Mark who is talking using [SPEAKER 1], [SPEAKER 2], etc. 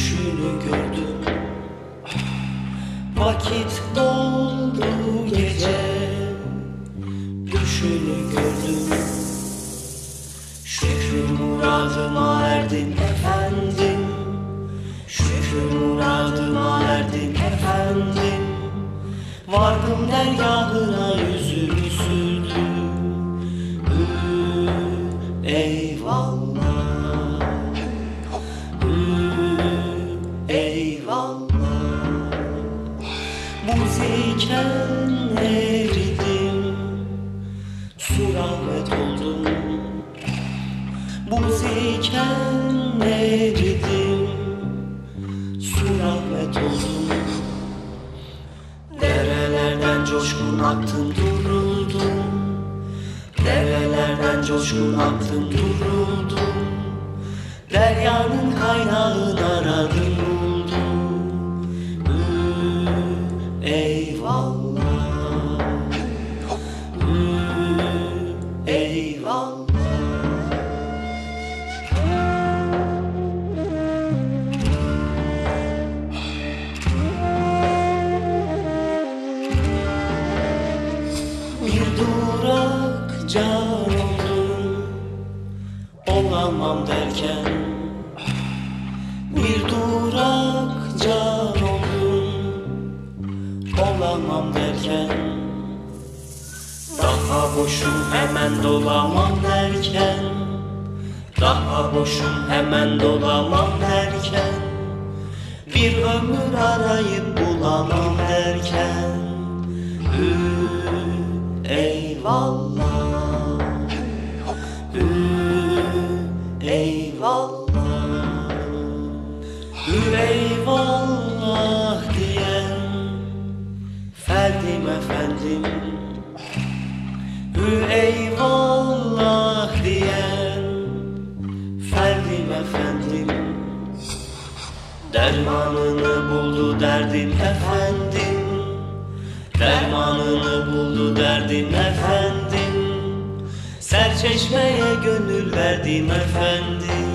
[SPEAKER 1] düşünü gördüm. Vakit doldu gece, düşünü gördüm. Şükür muradıma erdin efendim, şükür muradıma erdin efendim. Vardım dergahına yüzümü sürdüm. Eyvallah, eyvallah. Buziken eridim, surahmet oldum. Buziken eridim, surahmet oldum. Derelerden coşkun aktım duruldum. Derelerden coşkun aktım duruldum. Deryanın kaynağını aradım buldum. Eyvallah, eyvallah. Bir durak can oldum, olamam derken. Bir durak can oldum, olamam derken. Daha boşum hemen dolamam derken. Daha boşum hemen dolamam derken. Bir ömür arayıp bulamam derken. Eyvallah, eyvallah. Eyvallah diyen ferdim efendim. Eyvallah diyen ferdim efendim. Dermanını buldu derdim efendim. Dermanını buldu derdim efendim. Serçeşmeye gönül verdim efendim.